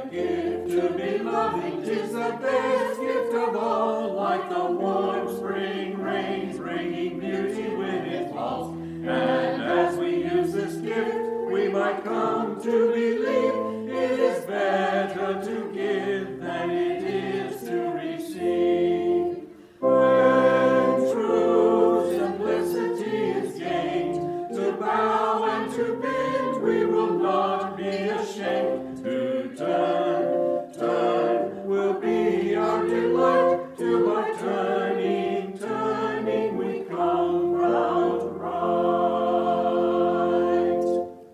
gift to be loving, 'tis the best gift of all, like the warm spring rains bringing beauty when it falls. And as we use this gift, we might come to believe it is better to give than it is to receive. When true simplicity is gained, to bow and to bend, we will not be ashamed. To turn will be our delight, till by turning, we come round right.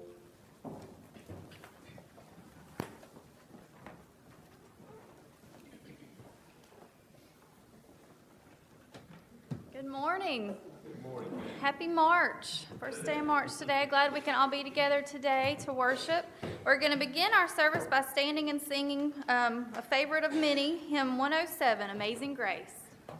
Good morning. Happy March. First day of March today. Glad we can all be together today to worship. We're going to begin our service by standing and singing a favorite of many, hymn 107, Amazing Grace.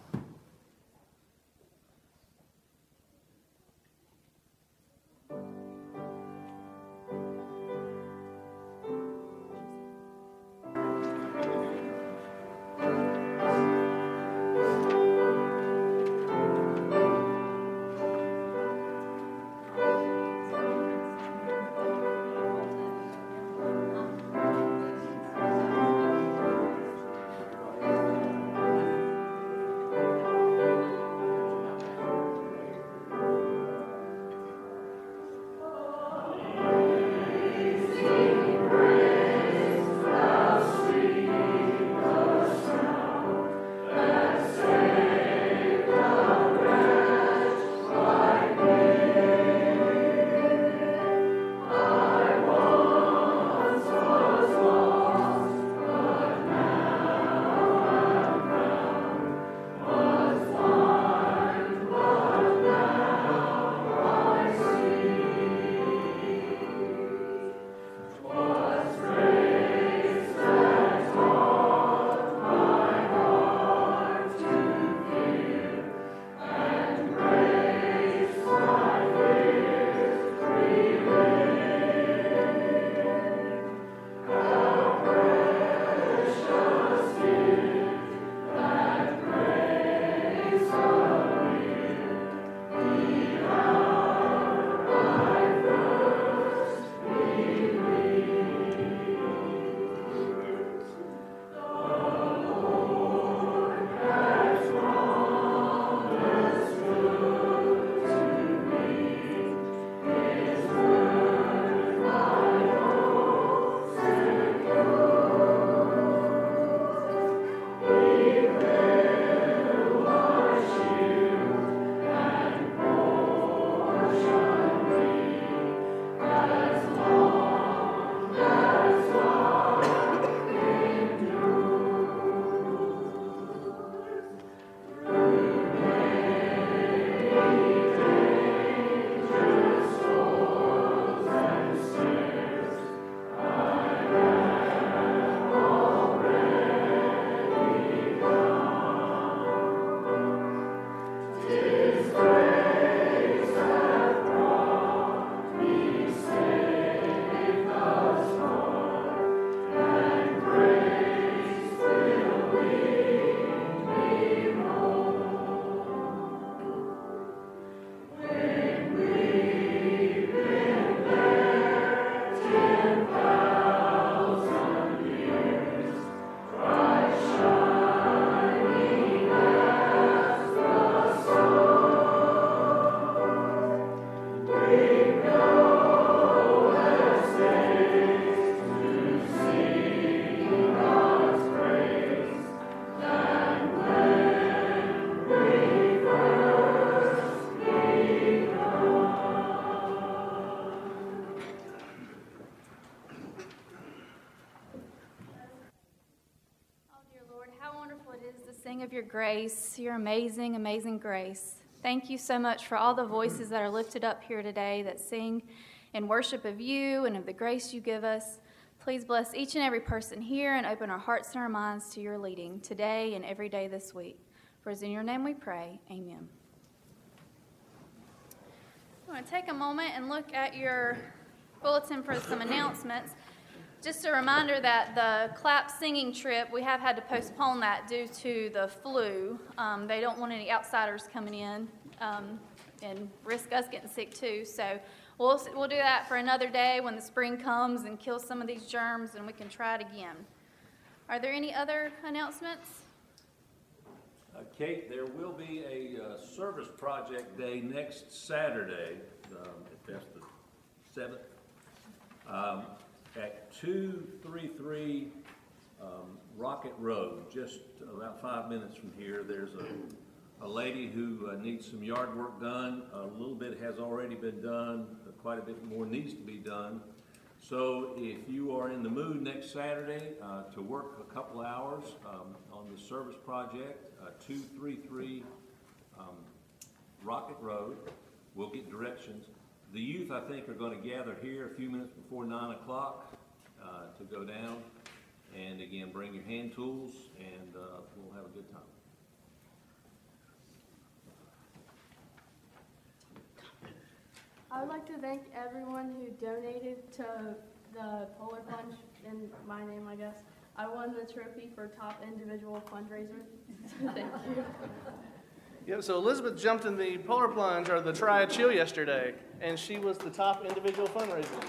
Of your grace, your amazing, amazing grace. Thank you so much for all the voices that are lifted up here today that sing in worship of you and of the grace you give us. Please bless each and every person here and open our hearts and our minds to your leading today and every day this week. For it's in your name we pray. Amen. I want to take a moment and look at your bulletin for some announcements. Just a reminder that the clap singing trip, we have had to postpone that due to the flu. They don't want any outsiders coming in and risk us getting sick too. So we'll do that for another day when the spring comes and kills some of these germs, and we can try it again. Are there any other announcements? Kate, there will be a service project day next Saturday, if that's the 7th, at 233 Rocket Road, just about 5 minutes from here. There's a lady who needs some yard work done. A little bit has already been done. Quite a bit more needs to be done. So if you are in the mood next Saturday to work a couple hours on the service project, 233 Rocket Road, we'll get directions. The youth, I think, are going to gather here a few minutes before 9 o'clock to go down. And again, bring your hand tools, and we'll have a good time. I would like to thank everyone who donated to the Polar Plunge in my name, I guess. I won the trophy for top individual fundraiser. Thank you. Yeah, so Elizabeth jumped in the Polar Plunge or the Try Chill yesterday, and she was the top individual fundraiser.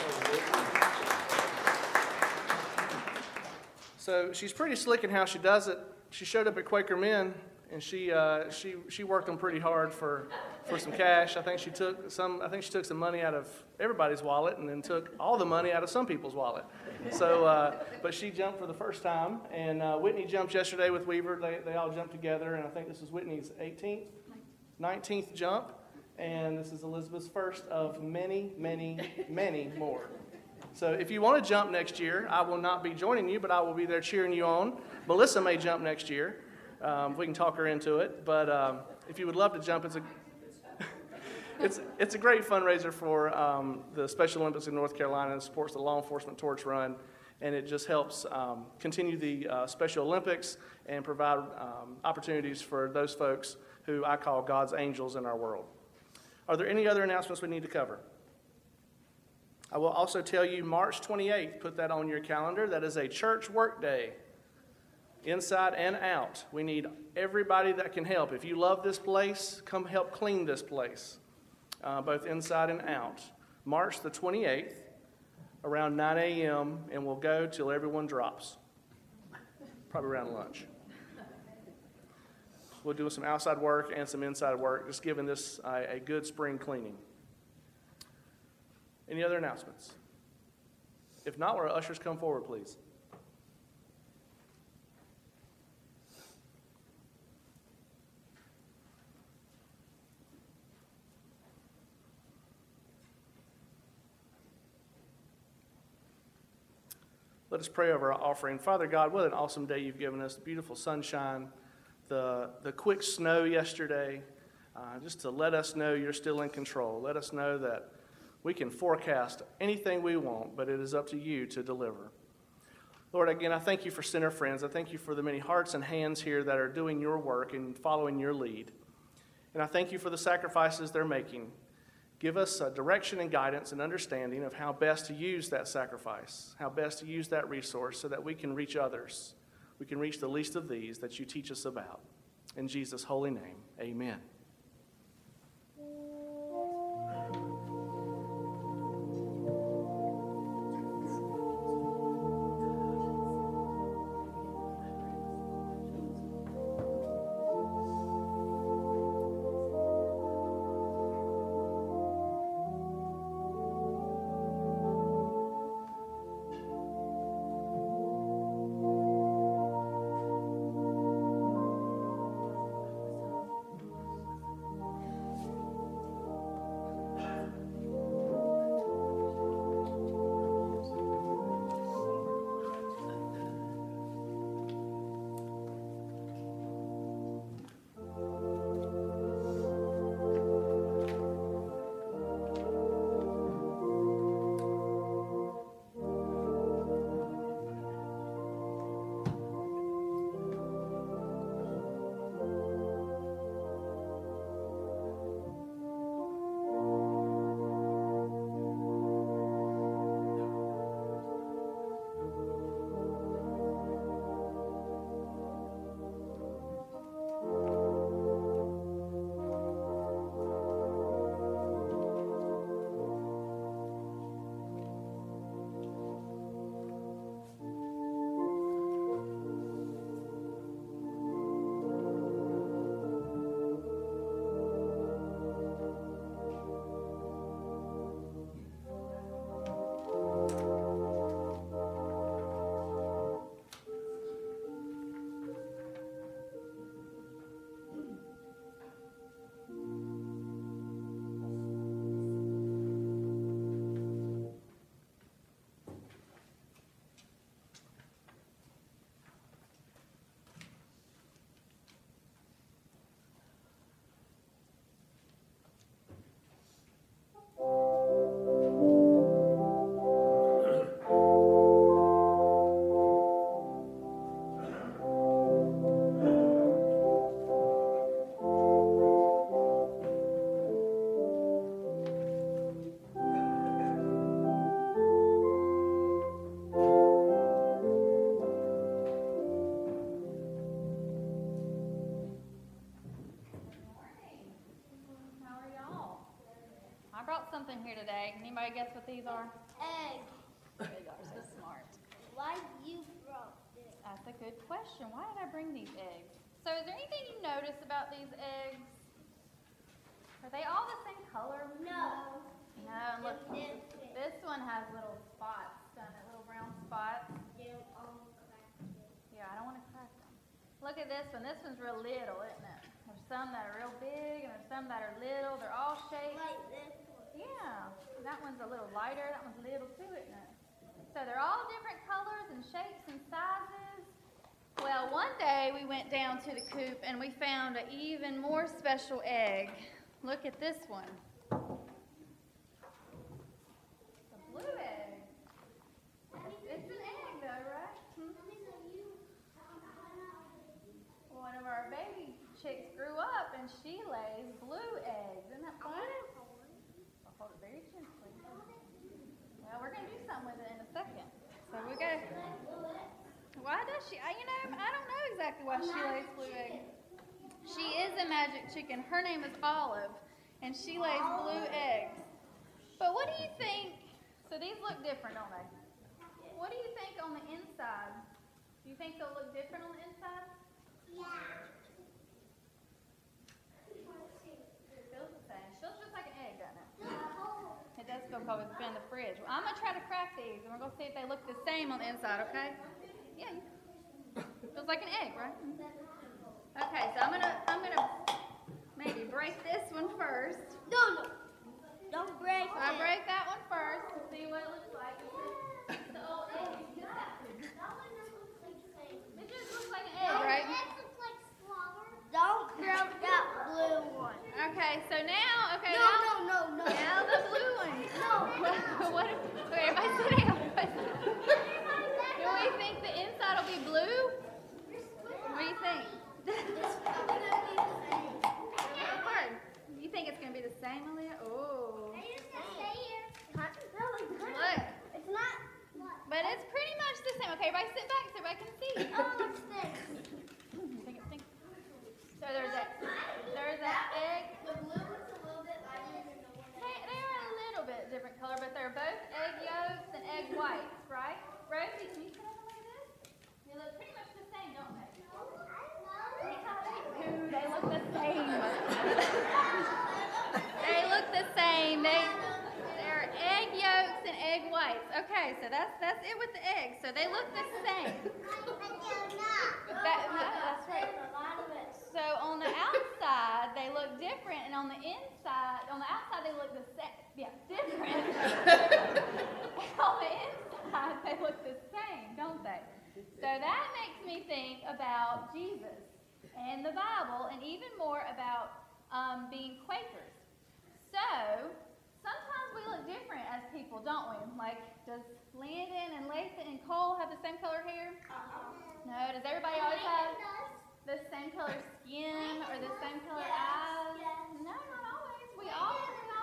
So she's pretty slick in how she does it. She showed up at Quaker Men, and she worked them pretty hard for some cash. I think she took some money out of everybody's wallet, and then took all the money out of some people's wallet. So, but she jumped for the first time, and Whitney jumped yesterday with Weaver. They all jumped together, and I think this is Whitney's 19th jump, and this is Elizabeth's first of many, many, many more. So if you want to jump next year, I will not be joining you, but I will be there cheering you on. Melissa may jump next year. We can talk her into it, but if you would love to jump, it's a great fundraiser for the Special Olympics in North Carolina, and supports the Law Enforcement Torch Run, and it just helps continue the Special Olympics and provide opportunities for those folks who I call God's angels in our world. Are there any other announcements we need to cover? I will also tell you March 28th, put that on your calendar. That is a church work day, inside and out. We need everybody that can help. If you love this place, come help clean this place, both inside and out. March the 28th, around 9 a.m., and we'll go till everyone drops, probably around lunch. We'll do some outside work and some inside work, just giving this a good spring cleaning. Any other announcements? If not, will our ushers come forward, please? Let us pray over our offering. Father God, what an awesome day you've given us. The beautiful sunshine, the quick snow yesterday, just to let us know you're still in control. Let us know that we can forecast anything we want, but it is up to you to deliver. Lord, again, I thank you for Center Friends. I thank you for the many hearts and hands here that are doing your work and following your lead. And I thank you for the sacrifices they're making. Give us direction and guidance and understanding of how best to use that sacrifice, how best to use that resource so that we can reach others. We can reach the least of these that you teach us about. In Jesus' holy name, amen. something here today. Can anybody guess what these are? Egg. You are so smart. Why you brought this? That's a good question. Why did I bring these eggs? So is there anything you notice about these eggs? Are they all the same color? No. No, look, this one has little spots, doesn't it? Little brown spots. Yeah, I don't want to crack them. Look at this one. This one's real little, isn't it? There's some that are real big, and there's some that are little. They're all shaped. Like this one. Yeah, that one's a little lighter. That one's little too, isn't it? So they're all different colors and shapes and sizes. Well, one day we went down to the coop and we found an even more special egg. Look at this one. The blue egg. It's an egg though, right? One of our baby chicks grew up and she lays blue eggs. Isn't that fun? I'll hold it very gently. Well, we're going to do something with it in a second. So we got to... Why does she? I don't know exactly why she lays blue eggs. She is a magic chicken. Her name is Olive, and she lays blue eggs. But what do you think? So these look different, don't they? What do you think on the inside? Do you think they'll look different on the inside? Yeah. It feels the same. It feels just like an egg, doesn't it? It does feel cold. It's been in the fridge. Well, I'm going to try to crack these, and we're going to see if they look the same on the inside, okay? Yeah. Feels like an egg, right? Okay, so I'm gonna maybe break this one first. No. Don't break So I it. break that one first to see what it looks like. It's the old egg. It just looks like an egg, right? Don't grab that blue one. Okay, so now, okay, No. now the blue one. What if, okay, everybody sit down. Do we think the inside will be blue? What do you think? You think it's going to be the same, Aaliyah? Oh. Look. It's not. But it's pretty much the same. Okay, everybody sit back so everybody can see. Oh, it's this. You think it stinks? So there's that egg. The blue one's a little bit lighter than the one. They are a little bit different color, but they're both egg yolks and egg whites, right? Rosie, can you sit up and look at this? They look pretty much the same, don't they? They look the same. They look the same. They're egg yolks and egg whites. Okay, so that's it with the eggs. So they look the same. That's right. So on the outside they look different, and on the outside they look the same. Yeah, different. On the inside they look the same, don't they? So that makes me think about Jesus and the Bible, and even more about being Quakers. So sometimes we look different as people, don't we? Like, does Landon and Lathan and Cole have the same color hair? No. Does everybody always have the same color skin or the same color eyes? No, not always. We all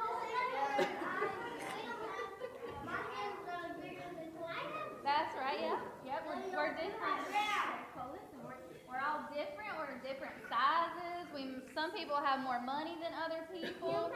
That's right, yeah. Yep, we're different. Well, listen, we're all different. We're different sizes. Some people have more money than other people.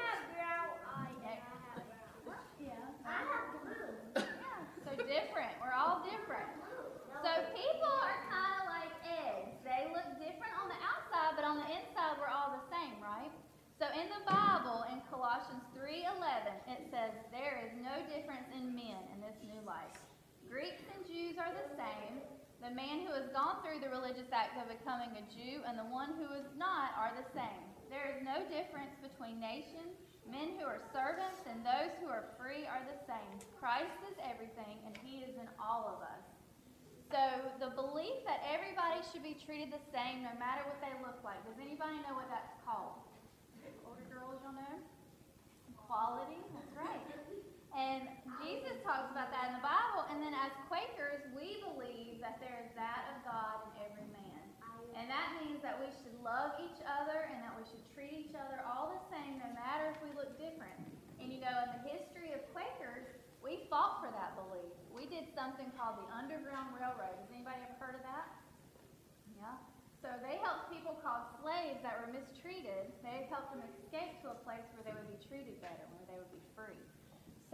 So different. We're all different. So people are kind of like eggs. They look different on the outside, but on the inside we're all the same, right? So in the Bible, in Colossians 3:11, it says, "There is no difference in men in this new life. Greeks and Jews are the same. The man who has gone through the religious act of becoming a Jew and the one who is not are the same. There is no difference between nations. Men who are servants and those who are free are the same. Christ is everything, and he is in all of us." So the belief that everybody should be treated the same no matter what they look like. Does anybody know what that's called? Older girls, you'll know? Equality, that's right. And Jesus talks about that in the Bible, and then as Quakers, we believe that there is that of God in every man. And that means that we should love each other and that we should treat each other all the same no matter if we look different. And you know, in the history of Quakers, we fought for that belief. We did something called the Underground Railroad. Has anybody ever heard of that? Yeah. So they helped people called slaves that were mistreated. They helped them escape to a place where they would be treated better, where they would be free.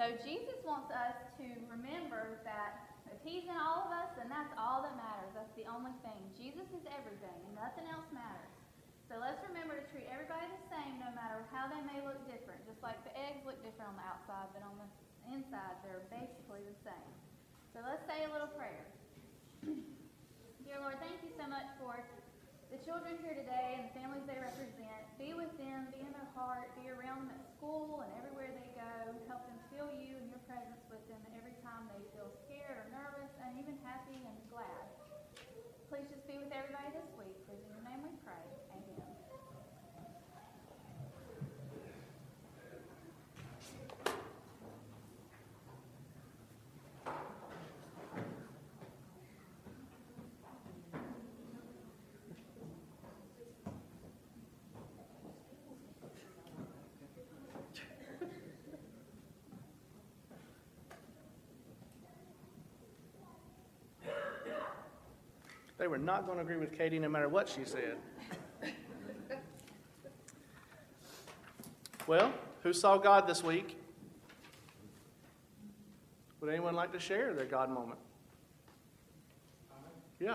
So Jesus wants us to remember that if he's in all of us, then that's all that matters. That's the only thing. Jesus is everything, and nothing else matters. So let's remember to treat everybody the same, no matter how they may look different. Just like the eggs look different on the outside, but on the inside, they're basically the same. So let's say a little prayer. Dear Lord, thank you so much for the children here today and the families they represent. Be with them, be in their heart, be around them at school and everywhere they go. Help them feel you and your presence with them every time they feel scared or nervous and even happy and glad. Please just be with everybody this week. Please, in your name we pray. Amen. They were not going to agree with Katie no matter what she said. Well, who saw God this week? Would anyone like to share their God moment? Yeah.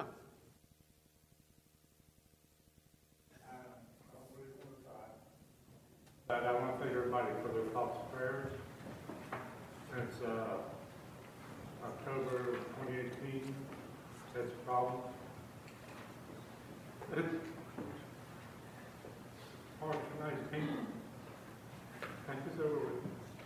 I want to thank everybody for their thoughts and prayers. Since October 2018, that's a problem. It's hard to nice people. Thank you so much.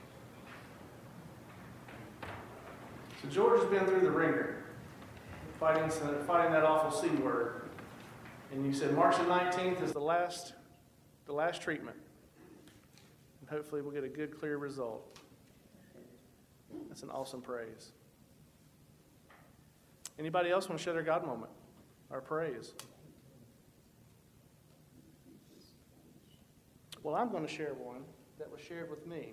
So George has been through the ringer, fighting that awful C word. And you said March the 19th is the last treatment. And hopefully we'll get a good, clear result. That's an awesome praise. Anybody else want to share their God moment or praise? Well, I'm going to share one that was shared with me.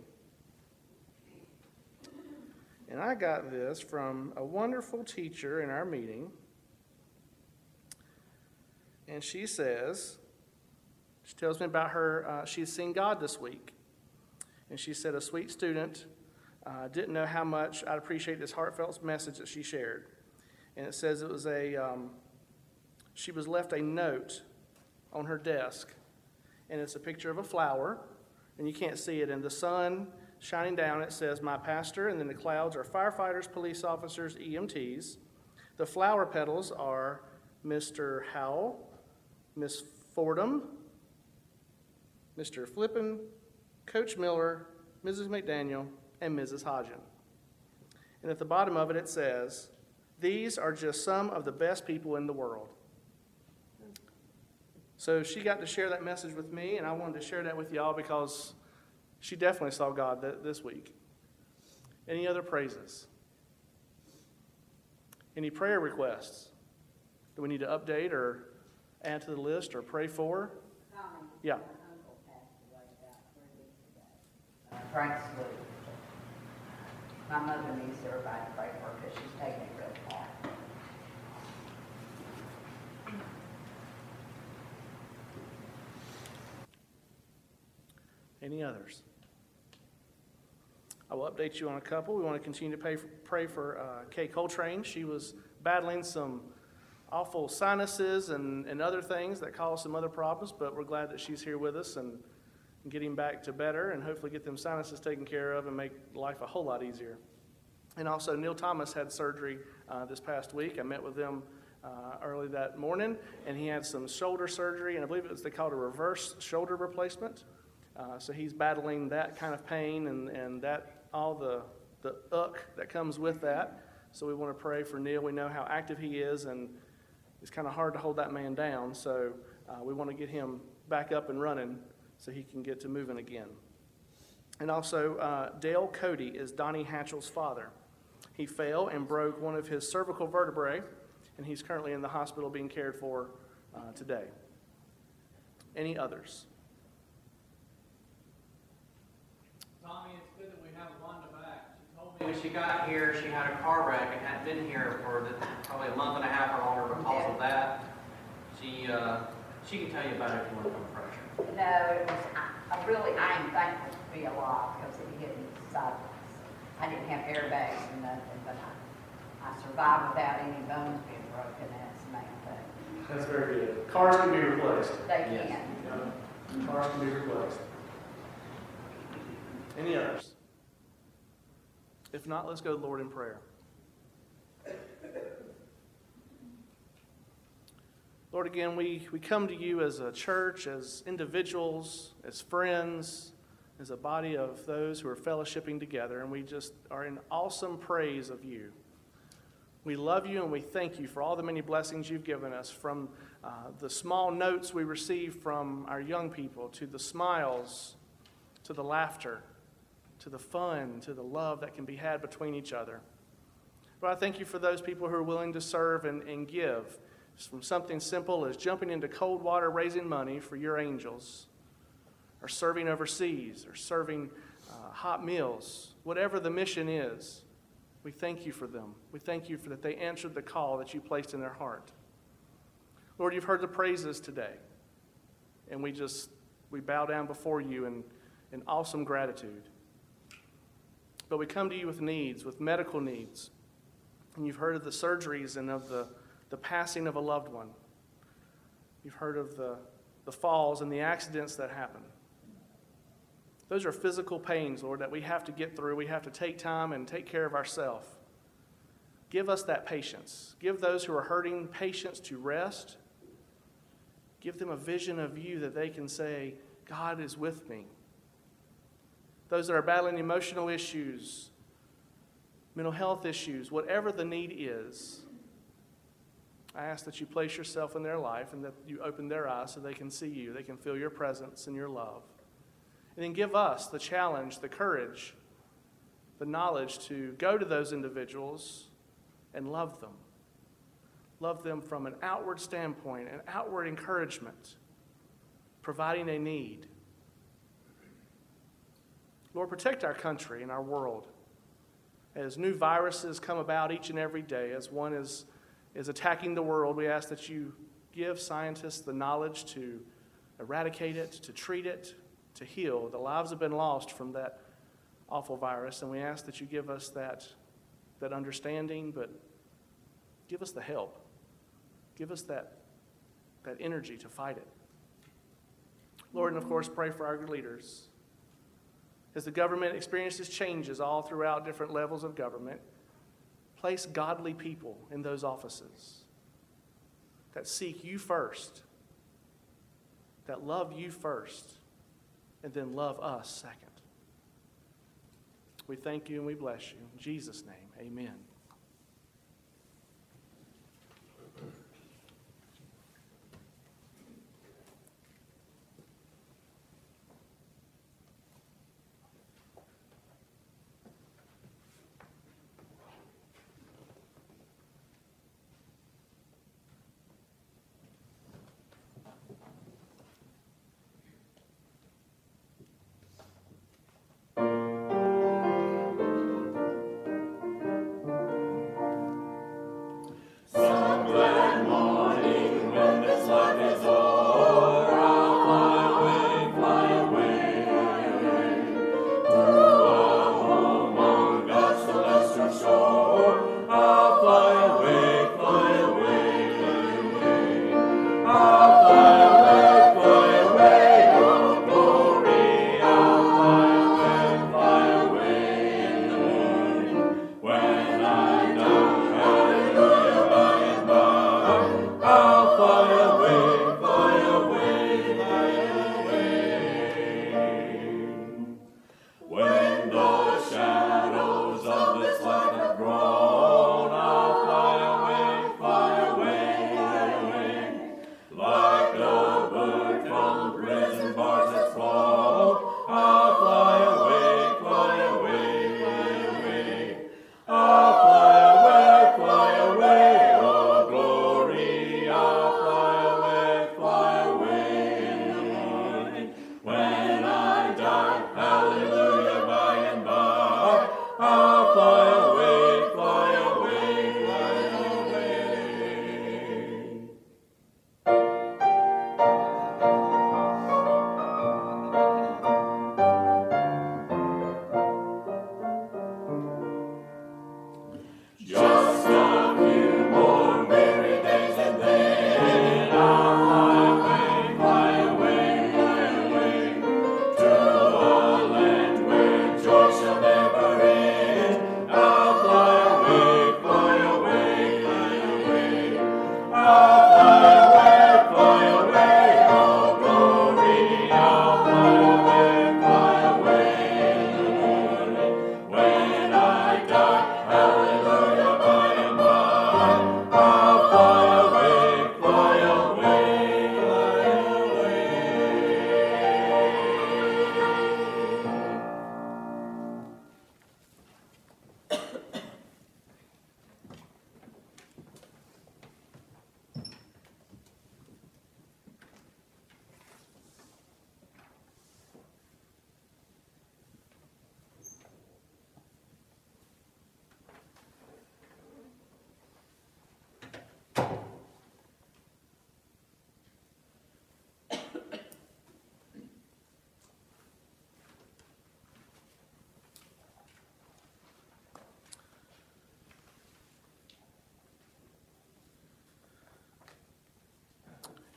And I got this from a wonderful teacher in our meeting. And she tells me about her, she's seen God this week. And she said a sweet student didn't know how much I'd appreciate this heartfelt message that she shared. And it says it was she was left a note on her desk. And it's a picture of a flower. And you can't see it. And the sun shining down, it says, "My pastor," and then the clouds are firefighters, police officers, EMTs. The flower petals are Mr. Howell, Miss Fordham, Mr. Flippin, Coach Miller, Mrs. McDaniel, and Mrs. Hodgen. And at the bottom of it says, "These are just some of the best people in the world." So she got to share that message with me, and I wanted to share that with y'all because she definitely saw God this week. Any other praises? Any prayer requests? Do we need to update or add to the list or pray for? Yeah. My uncle passed away about 3 weeks ago. Frank Sloop. My mother needs everybody to pray for her because she's taking it really hard. Any others? I will update you on a couple. We want to continue to pray for Kay Coltrane. She was battling some awful sinuses and other things that caused some other problems, but we're glad that she's here with us and getting back to better and hopefully get them sinuses taken care of and make life a whole lot easier. And also, Neil Thomas had surgery this past week. I met with him early that morning, and he had some shoulder surgery, and I believe they called a reverse shoulder replacement. So he's battling that kind of pain and that all the that comes with that. So we want to pray for Neil. We know how active he is, and it's kind of hard to hold that man down. So we want to get him back up and running so he can get to moving again. And also, Dale Cody is Donnie Hatchell's father. He fell and broke one of his cervical vertebrae, and he's currently in the hospital being cared for today. Any others? Tommy, it's good that we have Wanda back. She told me when she got here, she had a car wreck and hadn't been here for probably a month and a half or longer because of that. She can tell you about it if you want to come fresher. No, it was, I am thankful to be alive because it hit me sideways. I didn't have airbags or nothing, but I survived without any bones being broken. That's the main thing. That's very good. Cars can be replaced. They Yes. can. Yeah, cars can be replaced. Any others? If not, let's go to the Lord in prayer. Lord, again, we come to you as a church, as individuals, as friends, as a body of those who are fellowshipping together, and we just are in awesome praise of you. We love you and we thank you for all the many blessings you've given us, from the small notes we receive from our young people, to the smiles, to the laughter, to the fun, to the love that can be had between each other. But I thank you for those people who are willing to serve and give, from something simple as jumping into cold water raising money for your angels, or serving overseas, or serving hot meals, whatever the mission is. We thank you for them. We thank you for that they answered the call that you placed in their heart. Lord, you've heard the praises today, and we bow down before you in awesome gratitude. But we come to you with needs, with medical needs, and you've heard of the surgeries and of the passing of a loved one. You've heard of the falls and the accidents that happen. Those are physical pains, Lord, that we have to get through. We have to take time and take care of ourselves. Give us that patience. Give those who are hurting patience to rest. Give them a vision of you that they can say, God is with me. Those that are battling emotional issues, mental health issues, whatever the need is, I ask that you place yourself in their life and that you open their eyes so they can see you, they can feel your presence and your love. And then give us the challenge, the courage, the knowledge to go to those individuals and love them. Love them from an outward standpoint, an outward encouragement, providing a need. Lord, protect our country and our world. As new viruses come about each and every day, as one is attacking the world, we ask that you give scientists the knowledge to eradicate it, to treat it, to heal. The lives have been lost from that awful virus, and we ask that you give us that understanding, but give us the help. Give us that energy to fight it. Lord, and of course, pray for our leaders. As the government experiences changes all throughout different levels of government, place godly people in those offices that seek you first, that love you first, and then love us second. We thank you and we bless you. In Jesus' name, amen.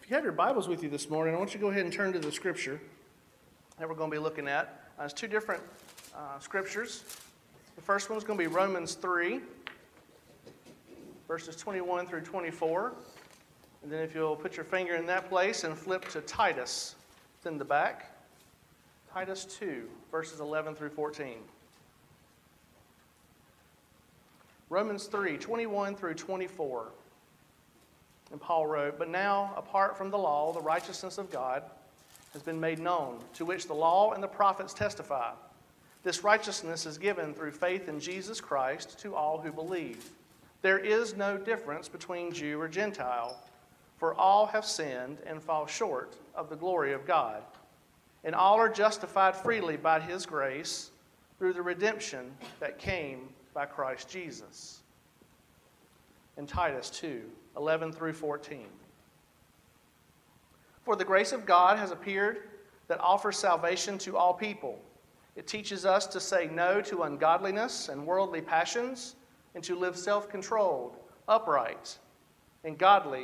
If you have your Bibles with you this morning, I want you to go ahead and turn to the scripture that we're going to be looking at. There's two different scriptures. The first one is going to be Romans 3, verses 21 through 24. And then if you'll put your finger in that place and flip to Titus, it's in the back. Titus 2, verses 11 through 14. Romans 3, 21 through 24. And Paul wrote, "But now, apart from the law, the righteousness of God has been made known, to which the law and the prophets testify. This righteousness is given through faith in Jesus Christ to all who believe. There is no difference between Jew or Gentile, for all have sinned and fall short of the glory of God. And all are justified freely by His grace through the redemption that came by Christ Jesus." In Titus 2, 11 through 14. "For the grace of God has appeared that offers salvation to all people. It teaches us to say no to ungodliness and worldly passions, and to live self-controlled, upright and godly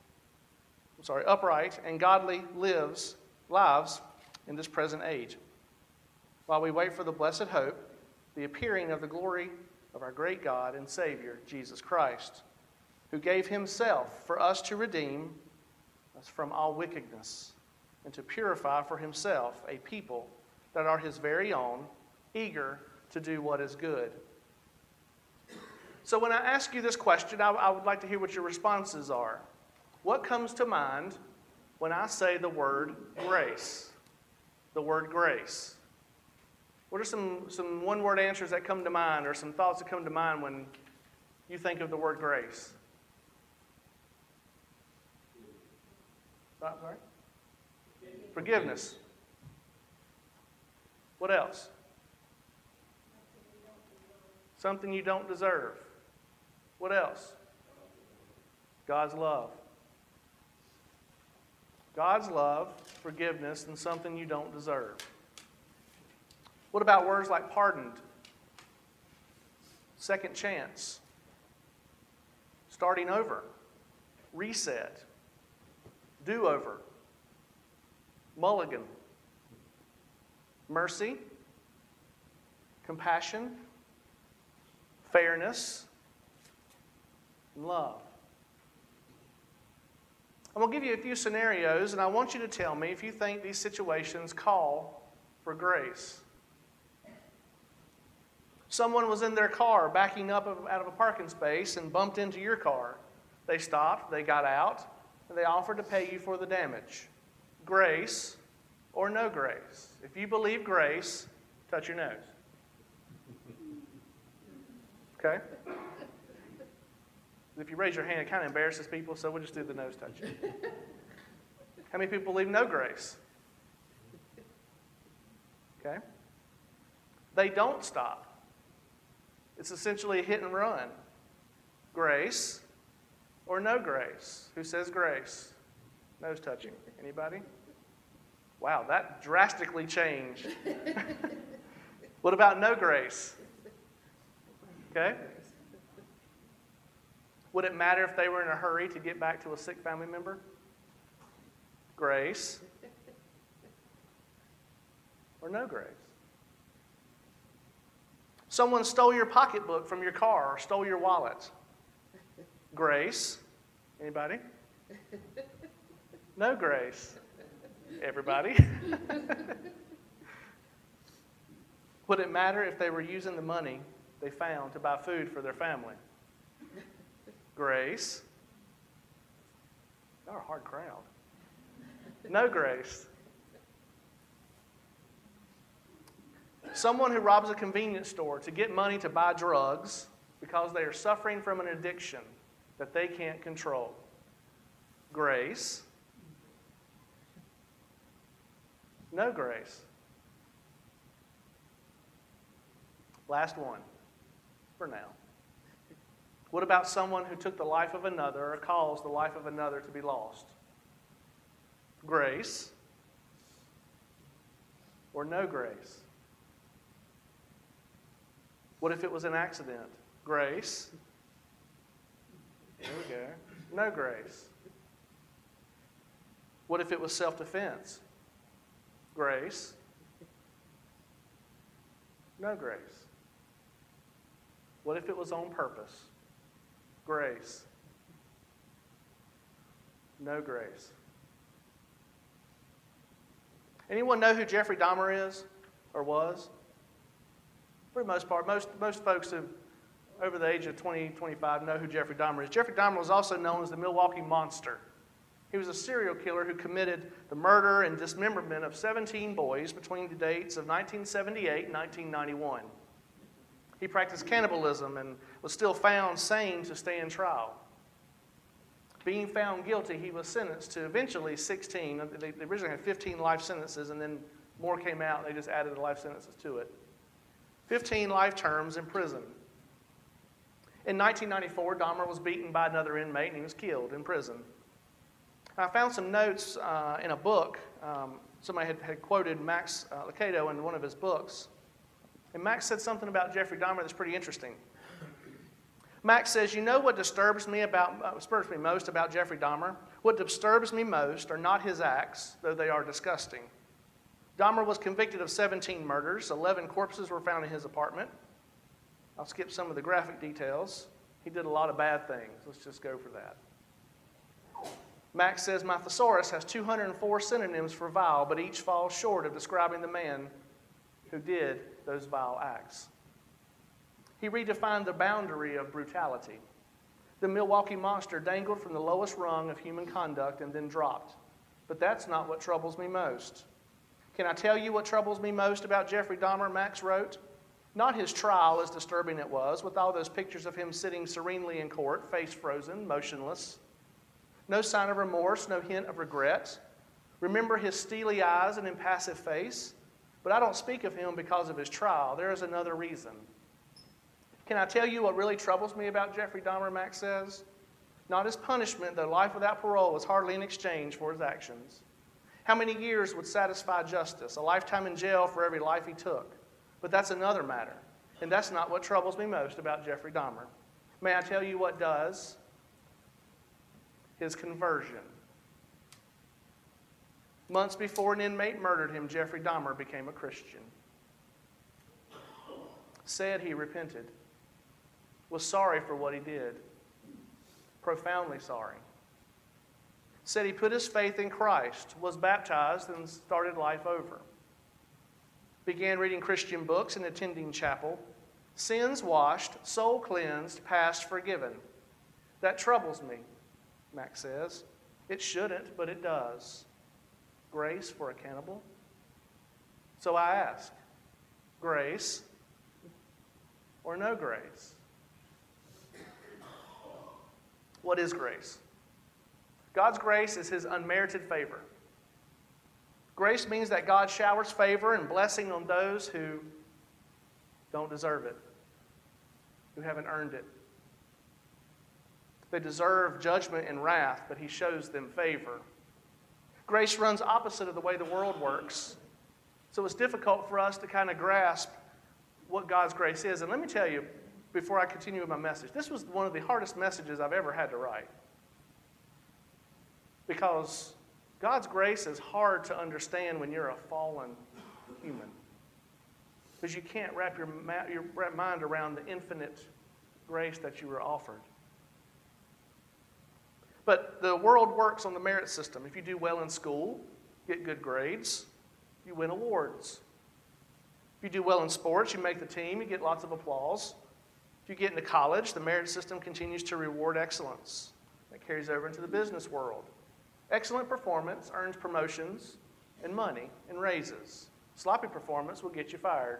lives in this present age, while we wait for the blessed hope, the appearing of the glory of our great God and Savior, Jesus Christ, who gave Himself for us to redeem us from all wickedness, and to purify for Himself a people that are His very own, eager to do what is good." So when I ask you this question, I would like to hear what your responses are. What comes to mind when I say the word grace? The word grace. What are some one-word answers that come to mind, or some thoughts that come to mind when you think of the word grace? Sorry? Forgiveness. What else? Something you don't deserve. What else? God's love. God's love, forgiveness, and something you don't deserve. What about words like pardoned, second chance, starting over, reset, do-over, mulligan, mercy, compassion, fairness, and love? I'm going to give you a few scenarios, and I want you to tell me if you think these situations call for grace. Someone was in their car backing up out of a parking space and bumped into your car. They stopped, they got out, and they offered to pay you for the damage. Grace or no grace? If you believe grace, touch your nose. Okay? If you raise your hand, it kind of embarrasses people, so we'll just do the nose touch. How many people believe no grace? Okay? They don't stop. It's essentially a hit and run. Grace or no grace? Who says grace? Nose touching. Anybody? Wow, that drastically changed. What about no grace? Okay? Would it matter if they were in a hurry to get back to a sick family member? Grace or no grace? Someone stole your pocketbook from your car or stole your wallet. Grace? Anybody? No grace. Everybody? Would it matter if they were using the money they found to buy food for their family? Grace. They're a hard crowd. No grace. Someone who robs a convenience store to get money to buy drugs because they are suffering from an addiction that they can't control. Grace. No grace. Last one for now. What about someone who took the life of another or caused the life of another to be lost? Grace or no grace? What if it was an accident? Grace. There we go. No grace. What if it was self-defense? Grace. No grace. What if it was on purpose? Grace. No grace. Anyone know who Jeffrey Dahmer is or was? For the most part, most folks who over the age of 20, 25 know who Jeffrey Dahmer is. Jeffrey Dahmer was also known as the Milwaukee Monster. He was a serial killer who committed the murder and dismemberment of 17 boys between the dates of 1978 and 1991. He practiced cannibalism and was still found sane to stand trial. Being found guilty, he was sentenced to eventually 16. They originally had 15 life sentences, and then more came out, and they just added the life sentences to it. 15 life terms in prison. In 1994, Dahmer was beaten by another inmate, and he was killed in prison. I found some notes in a book. Somebody had quoted Max Lucado in one of his books. And Max said something about Jeffrey Dahmer that's pretty interesting. Max says, you know what disturbs me most about Jeffrey Dahmer? What disturbs me most are not his acts, though they are disgusting. Dahmer was convicted of 17 murders. 11 corpses were found in his apartment. I'll skip some of the graphic details. He did a lot of bad things. Let's just go for that. Max says, my thesaurus has 204 synonyms for vile, but each falls short of describing the man who did those vile acts. He redefined the boundary of brutality. The Milwaukee Monster dangled from the lowest rung of human conduct and then dropped. But that's not what troubles me most. Can I tell you what troubles me most about Jeffrey Dahmer, Max wrote? Not his trial, as disturbing it was, with all those pictures of him sitting serenely in court, face frozen, motionless. No sign of remorse, no hint of regret. Remember his steely eyes and impassive face? But I don't speak of him because of his trial. There is another reason. Can I tell you what really troubles me about Jeffrey Dahmer, Max says? Not his punishment, though life without parole was hardly in exchange for his actions. How many years would satisfy justice? A lifetime in jail for every life he took. But that's another matter. And that's not what troubles me most about Jeffrey Dahmer. May I tell you what does? His conversion. Months before an inmate murdered him, Jeffrey Dahmer became a Christian. Said he repented. Was sorry for what he did. Profoundly sorry. Said he put his faith in Christ, was baptized, and started life over. Began reading Christian books and attending chapel. Sins washed, soul cleansed, past forgiven. That troubles me, Max says. It shouldn't, but it does. Grace for a cannibal? So I ask, grace or no grace? What is grace? God's grace is his unmerited favor. Grace means that God showers favor and blessing on those who don't deserve it, who haven't earned it. They deserve judgment and wrath, but he shows them favor. Grace runs opposite of the way the world works. So it's difficult for us to kind of grasp what God's grace is. And let me tell you, before I continue with my message, this was one of the hardest messages I've ever had to write. Because God's grace is hard to understand when you're a fallen human. Because you can't wrap your mind around the infinite grace that you were offered. But the world works on the merit system. If you do well in school, get good grades, you win awards. If you do well in sports, you make the team, you get lots of applause. If you get into college, the merit system continues to reward excellence. That carries over into the business world. Excellent performance earns promotions and money and raises. Sloppy performance will get you fired.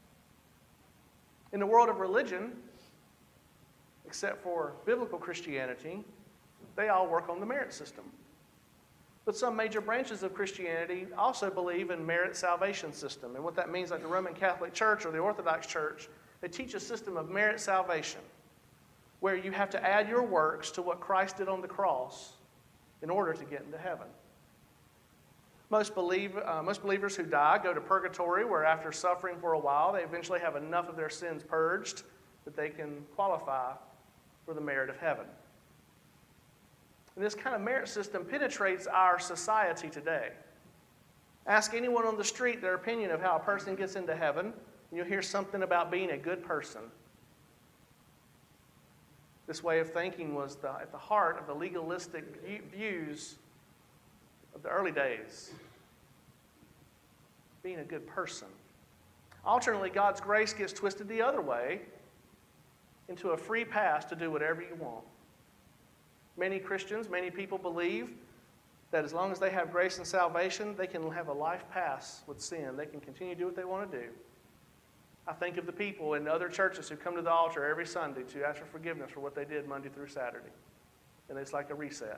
In the world of religion, except for biblical Christianity, they all work on the merit system. But some major branches of Christianity also believe in merit salvation system. And what that means, like the Roman Catholic Church or the Orthodox Church, they teach a system of merit salvation where you have to add your works to what Christ did on the cross in order to get into heaven. Most believers who die go to purgatory, where after suffering for a while, they eventually have enough of their sins purged that they can qualify for the merit of heaven. And this kind of merit system penetrates our society today. Ask anyone on the street their opinion of how a person gets into heaven, and you'll hear something about being a good person. This way of thinking was at the heart of the legalistic views of the early days. Being a good person. Alternately, God's grace gets twisted the other way into a free pass to do whatever you want. Many Christians, many people believe that as long as they have grace and salvation, they can have a life pass with sin. They can continue to do what they want to do. I think of the people in other churches who come to the altar every Sunday to ask for forgiveness for what they did Monday through Saturday. And it's like a reset.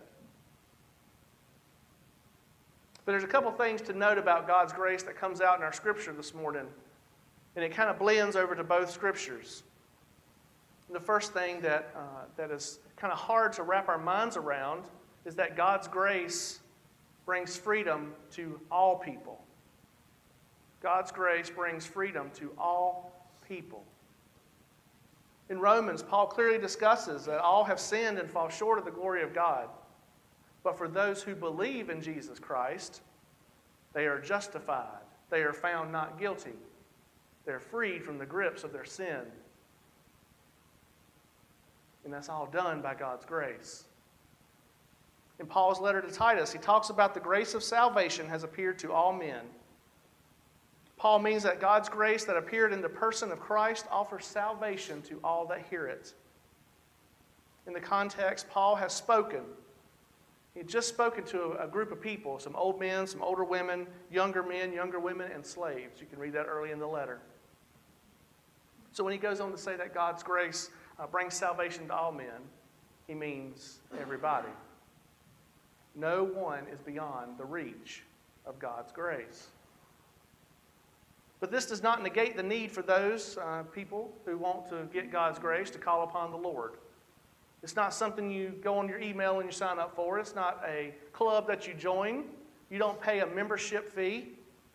But there's a couple things to note about God's grace that comes out in our scripture this morning. And it kind of blends over to both scriptures. And the first thing that is kind of hard to wrap our minds around is that God's grace brings freedom to all people. God's grace brings freedom to all people. In Romans, Paul clearly discusses that all have sinned and fall short of the glory of God. But for those who believe in Jesus Christ, they are justified. They are found not guilty. They're freed from the grips of their sin. And that's all done by God's grace. In Paul's letter to Titus, he talks about the grace of salvation has appeared to all men. Paul means that God's grace that appeared in the person of Christ offers salvation to all that hear it. In the context, Paul has spoken. He had just spoken to a group of people, some old men, some older women, younger men, younger women, and slaves. You can read that early in the letter. So when he goes on to say that God's grace brings salvation to all men, he means everybody. No one is beyond the reach of God's grace. But this does not negate the need for those people who want to get God's grace to call upon the Lord. It's not something you go on your email and you sign up for. It's not a club that you join. You don't pay a membership fee.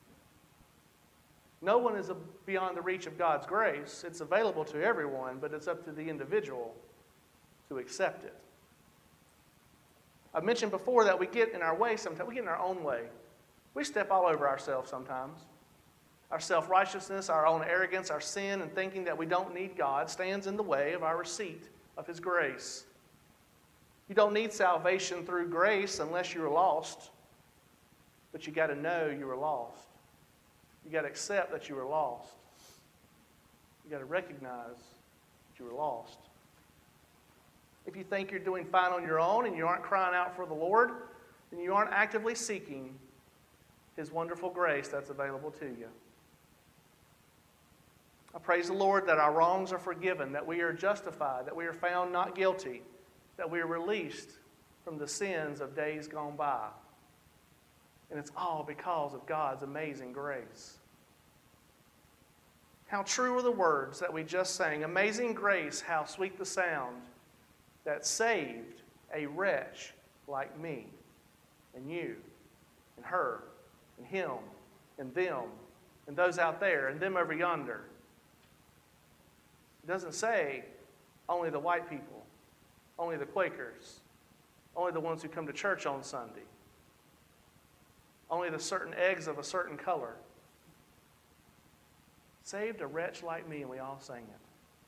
No one is beyond the reach of God's grace. It's available to everyone, but it's up to the individual to accept it. I've mentioned before that we get in our way sometimes. We get in our own way. We step all over ourselves sometimes. Our self-righteousness, our own arrogance, our sin, and thinking that we don't need God stands in the way of our receipt of His grace. You don't need salvation through grace unless you're lost, but you got to know you were lost. You got to accept that you were lost. You got to recognize that you were lost. If you think you're doing fine on your own and you aren't crying out for the Lord, then you aren't actively seeking His wonderful grace that's available to you. I praise the Lord that our wrongs are forgiven, that we are justified, that we are found not guilty, that we are released from the sins of days gone by. And it's all because of God's amazing grace. How true are the words that we just sang. Amazing grace, how sweet the sound that saved a wretch like me and you and her and him and them and those out there and them over yonder. It doesn't say only the white people, only the Quakers, only the ones who come to church on Sunday, only the certain eggs of a certain color. Saved a wretch like me, and we all sang it.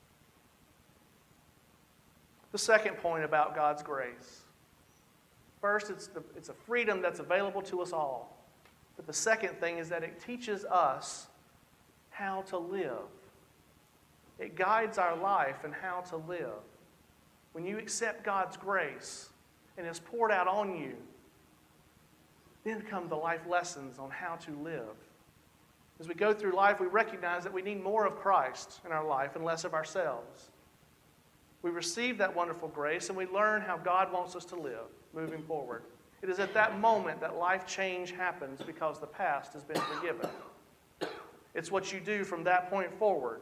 The second point about God's grace. First, it's a freedom that's available to us all. But the second thing is that it teaches us how to live. It guides our life and how to live. When you accept God's grace and it's poured out on you, then come the life lessons on how to live. As we go through life, we recognize that we need more of Christ in our life and less of ourselves. We receive that wonderful grace and we learn how God wants us to live moving forward. It is at that moment that life change happens because the past has been forgiven. It's what you do from that point forward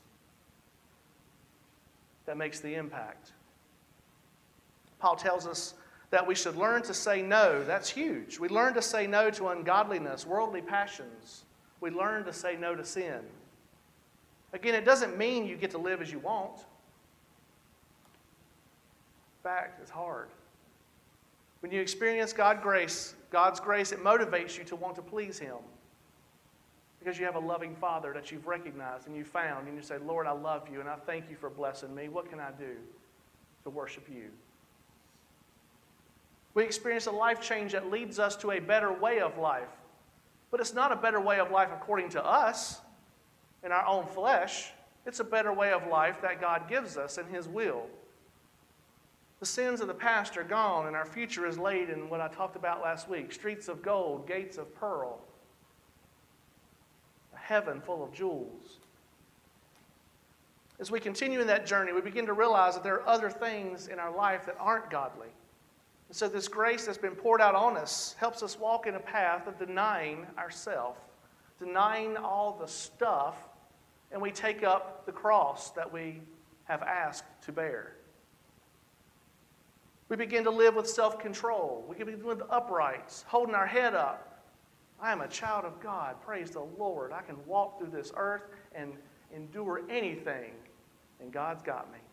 that makes the impact. Paul tells us that we should learn to say no. That's huge. We learn to say no to ungodliness, worldly passions. We learn to say no to sin. Again, it doesn't mean you get to live as you want. In fact, it's hard. When you experience God's grace, it motivates you to want to please Him. Because you have a loving Father that you've recognized and you found, and you say, Lord, I love you, and I thank you for blessing me. What can I do to worship you? We experience a life change that leads us to a better way of life. But it's not a better way of life according to us, in our own flesh. It's a better way of life that God gives us in His will. The sins of the past are gone, and our future is laid in what I talked about last week, streets of gold, gates of pearl, a heaven full of jewels. As we continue in that journey, we begin to realize that there are other things in our life that aren't godly. And so this grace that's been poured out on us helps us walk in a path of denying ourselves, denying all the stuff, and we take up the cross that we have asked to bear. We begin to live with self-control. We begin to live upright, holding our head up. I am a child of God. Praise the Lord. I can walk through this earth and endure anything, and God's got me.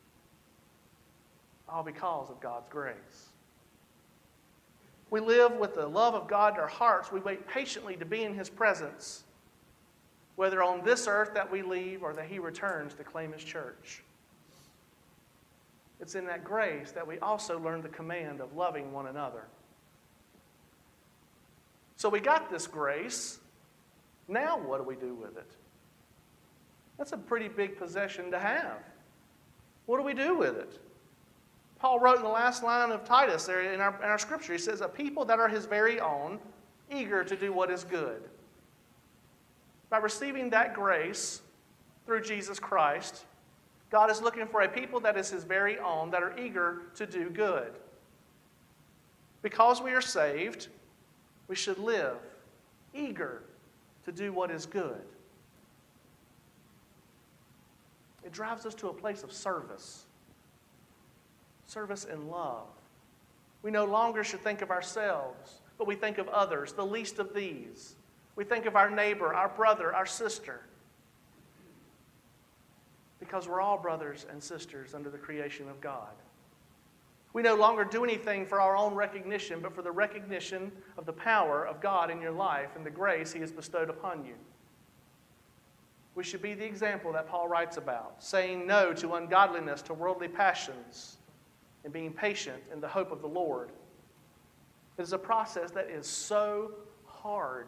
All because of God's grace. We live with the love of God in our hearts. We wait patiently to be in His presence, whether on this earth that we leave or that He returns to claim His church. It's in that grace that we also learn the command of loving one another. So we got this grace. Now what do we do with it? That's a pretty big possession to have. What do we do with it? Paul wrote in the last line of Titus there in our scripture, he says, a people that are His very own, eager to do what is good. By receiving that grace through Jesus Christ, God is looking for a people that is His very own, that are eager to do good. Because we are saved, we should live eager to do what is good. It drives us to a place of service. Service and love. We no longer should think of ourselves, but we think of others, the least of these. We think of our neighbor, our brother, our sister. Because we're all brothers and sisters under the creation of God. We no longer do anything for our own recognition, but for the recognition of the power of God in your life and the grace He has bestowed upon you. We should be the example that Paul writes about, saying no to ungodliness, to worldly passions, and being patient in the hope of the Lord. It is a process that is so hard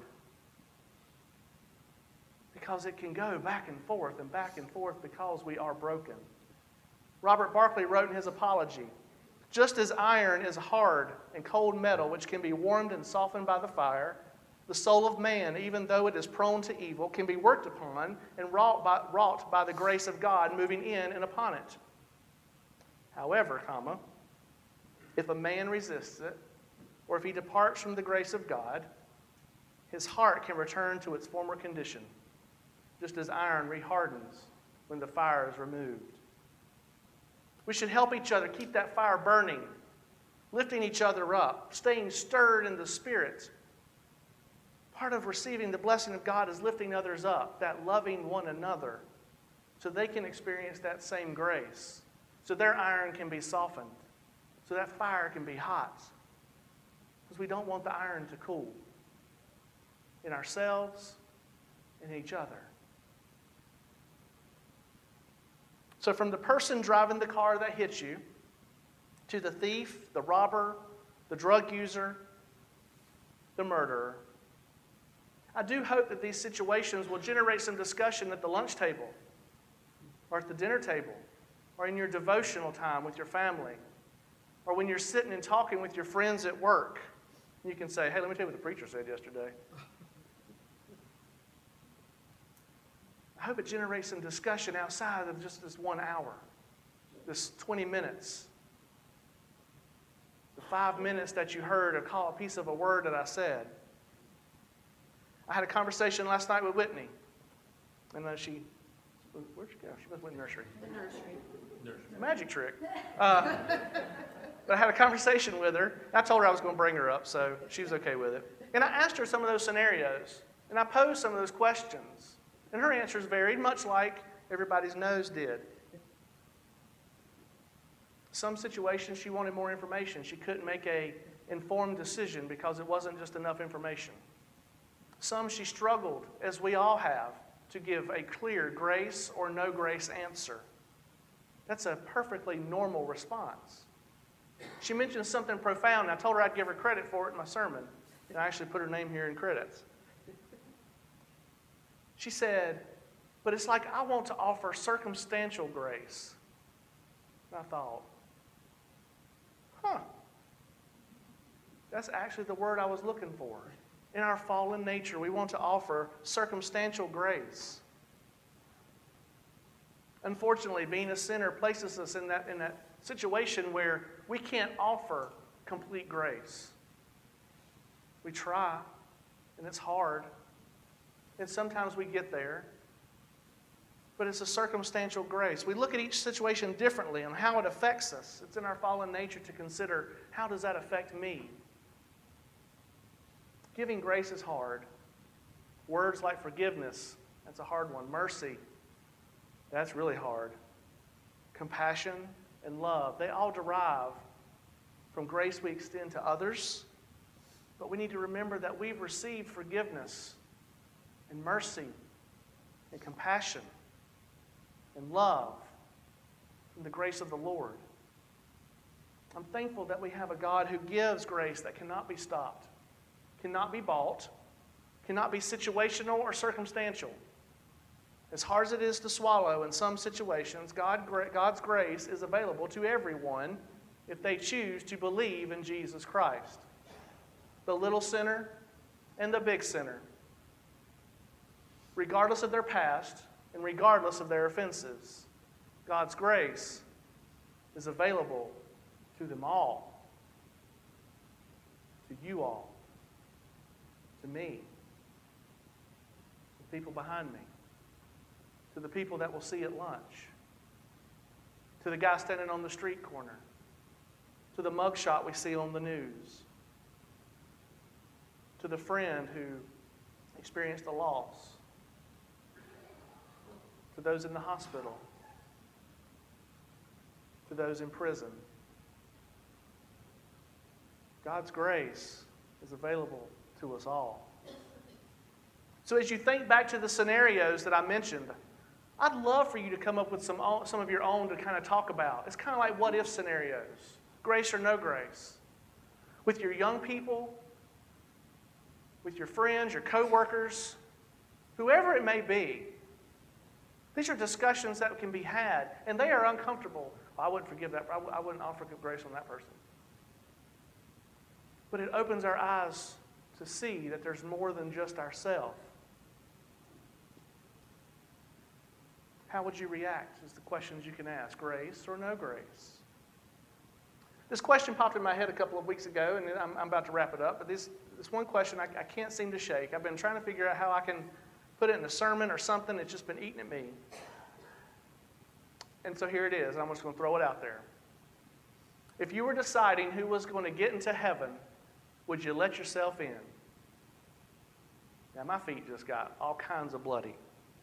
because it can go back and forth because we are broken. Robert Barclay wrote in his apology, just as iron is hard and cold metal which can be warmed and softened by the fire, the soul of man, even though it is prone to evil, can be worked upon and wrought by the grace of God moving in and upon it. However, if a man resists it, or if he departs from the grace of God, his heart can return to its former condition, just as iron rehardens when the fire is removed. We should help each other keep that fire burning, lifting each other up, staying stirred in the Spirit. Part of receiving the blessing of God is lifting others up, that loving one another, so they can experience that same grace, so their iron can be softened, so that fire can be hot. Because we don't want the iron to cool in ourselves and each other. So from the person driving the car that hit you, to the thief, the robber, the drug user, the murderer, I do hope that these situations will generate some discussion at the lunch table, or at the dinner table, or in your devotional time with your family, or when you're sitting and talking with your friends at work. You can say, hey, let me tell you what the preacher said yesterday. I hope it generates some discussion outside of just this 1 hour, this 20 minutes, the 5 minutes that you heard a piece of a word that I said. I had a conversation last night with Whitney, and where'd she go? She must have went to nursery. The nursery. Magic trick. But I had a conversation with her. I told her I was going to bring her up, so she was okay with it. And I asked her some of those scenarios, and I posed some of those questions. And her answers varied, much like everybody's nose did. Some situations she wanted more information. She couldn't make a informed decision because it wasn't just enough information. Some she struggled, as we all have, to give a clear grace or no grace answer. That's a perfectly normal response. She mentioned something profound. I told her I'd give her credit for it in my sermon, and I actually put her name here in credits. She said, but it's like I want to offer circumstantial grace. And I thought, that's actually the word I was looking for. In our fallen nature, we want to offer circumstantial grace. Unfortunately, being a sinner places us in that situation where we can't offer complete grace. We try, and it's hard, and sometimes we get there, but it's a circumstantial grace. We look at each situation differently and how it affects us. It's in our fallen nature to consider, how does that affect me? Giving grace is hard. Words like forgiveness, that's a hard one. Mercy, that's really hard. Compassion and love, they all derive from grace we extend to others. But we need to remember that we've received forgiveness and mercy and compassion and love from the grace of the Lord. I'm thankful that we have a God who gives grace that cannot be stopped, cannot be bought, cannot be situational or circumstantial. As hard as it is to swallow in some situations, God's grace is available to everyone if they choose to believe in Jesus Christ. The little sinner and the big sinner, regardless of their past and regardless of their offenses, God's grace is available to them all, to you all, to me, the people behind me, to the people that we'll see at lunch, to the guy standing on the street corner, to the mugshot we see on the news, to the friend who experienced a loss, to those in the hospital, to those in prison. God's grace is available to us all. So as you think back to the scenarios that I mentioned, I'd love for you to come up with some of your own to kind of talk about. It's kind of like what-if scenarios, grace or no grace. With your young people, with your friends, your co-workers, whoever it may be. These are discussions that can be had, and they are uncomfortable. Well, I wouldn't forgive that. I wouldn't offer grace on that person. But it opens our eyes to see that there's more than just ourselves. How would you react is the questions you can ask. Grace or no grace? This question popped in my head a couple of weeks ago, and I'm about to wrap it up. But this one question I can't seem to shake. I've been trying to figure out how I can put it in a sermon or something. It's just been eating at me. And so here it is. I'm just going to throw it out there. If you were deciding who was going to get into heaven, would you let yourself in? Now, my feet just got all kinds of bloody.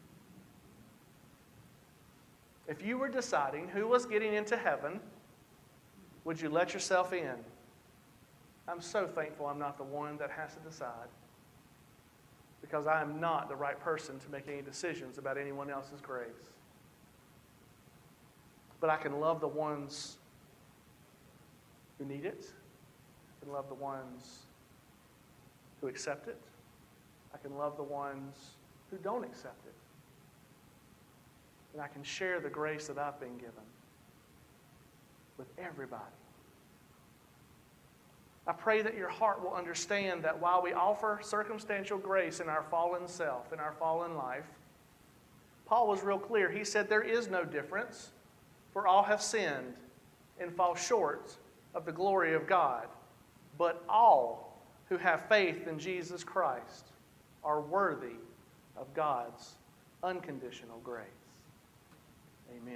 If you were deciding who was getting into heaven, would you let yourself in? I'm so thankful I'm not the one that has to decide, because I am not the right person to make any decisions about anyone else's grace. But I can love the ones who need it. I can love the ones who accept it. I can love the ones who don't accept it. And I can share the grace that I've been given with everybody. I pray that your heart will understand that while we offer circumstantial grace in our fallen self, in our fallen life, Paul was real clear. He said there is no difference, for all have sinned and fall short of the glory of God. But all who have faith in Jesus Christ are worthy of God's unconditional grace. Amen.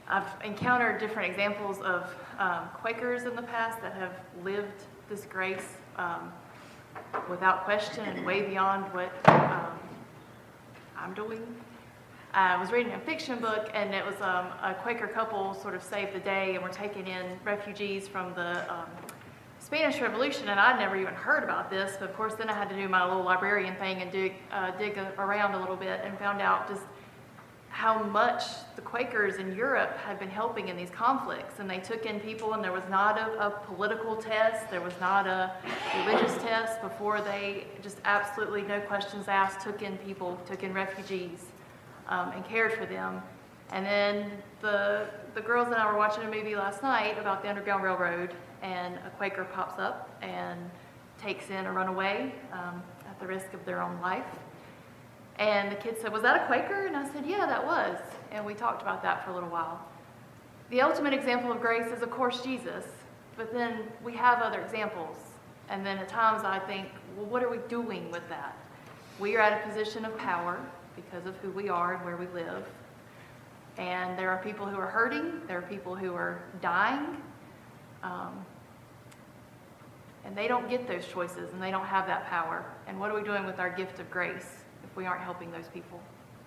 I've encountered different examples of Quakers in the past that have lived this grace without question and way beyond what I'm doing. I was reading a fiction book, and it was a Quaker couple sort of saved the day and were taking in refugees from the Spanish Revolution, and I'd never even heard about this, but of course then I had to do my little librarian thing and dig around a little bit and found out just how much the Quakers in Europe had been helping in these conflicts. And they took in people, and there was not a political test, there was not a religious test before they just absolutely, no questions asked, took in people, took in refugees, and cared for them. And then the girls and I were watching a movie last night about the Underground Railroad, and a Quaker pops up and takes in a runaway at the risk of their own life. And the kid said, "Was that a Quaker?" And I said, "Yeah, that was." And we talked about that for a little while. The ultimate example of grace is, of course, Jesus. But then we have other examples. And then at times I think, well, what are we doing with that? We are at a position of power because of who we are and where we live. And there are people who are hurting. There are people who are dying. And they don't get those choices, and they don't have that power. And what are we doing with our gift of grace if we aren't helping those people?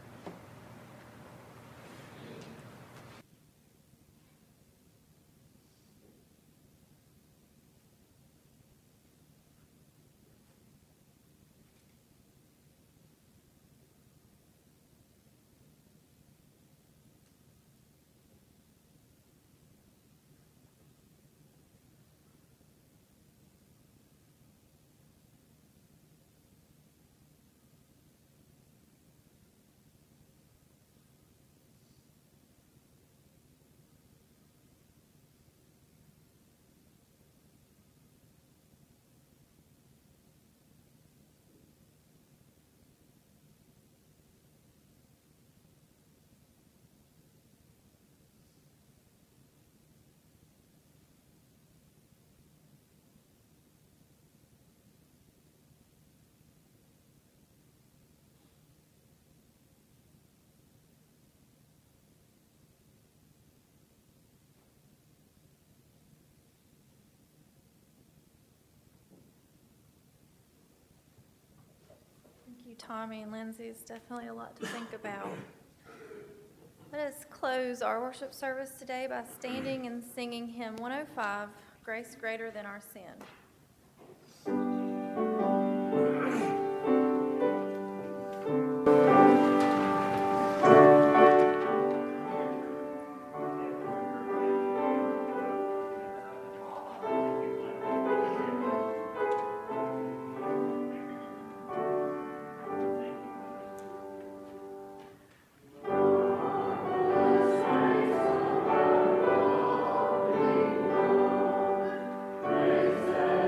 Thank you, Tommy and Lindsay. It's definitely a lot to think about. Let us close our worship service today by standing and singing hymn 105, Grace Greater Than Our Sin. Grace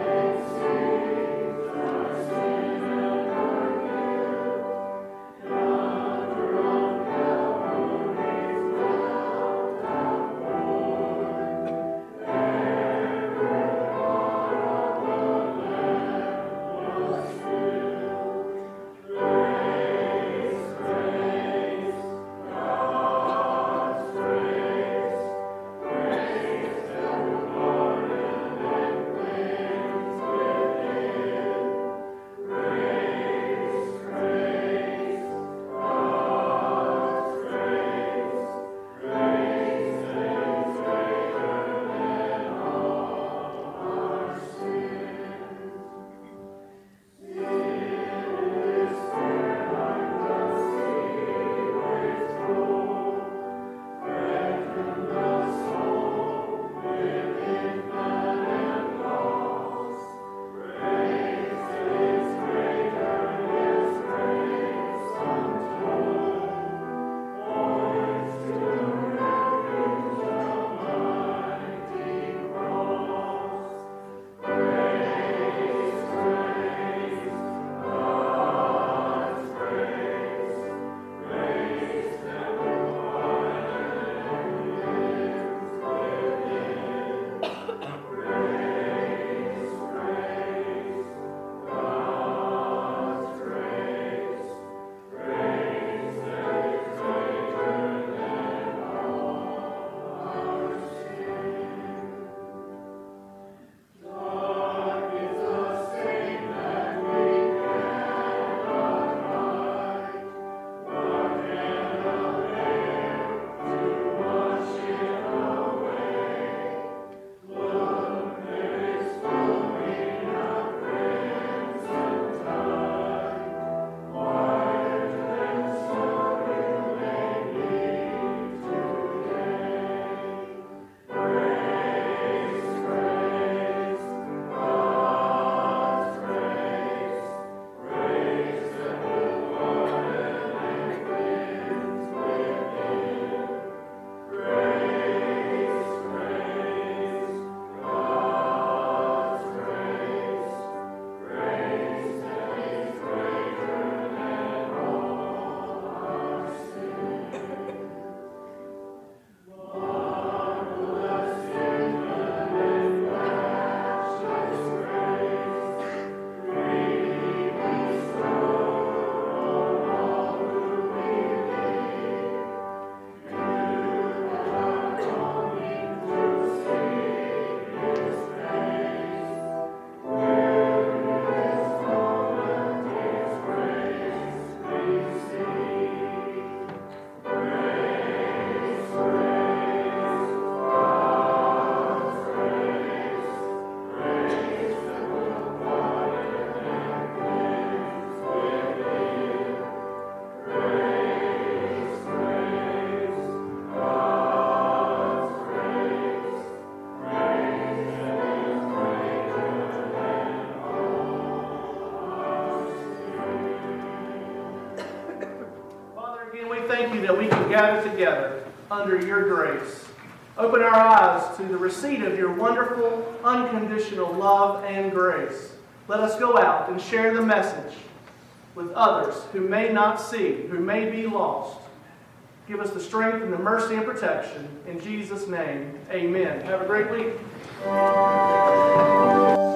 that we can gather together under your grace. Open our eyes to the receipt of your wonderful, unconditional love and grace. Let us go out and share the message with others who may not see, who may be lost. Give us the strength and the mercy and protection. In Jesus' name, amen. Have a great week.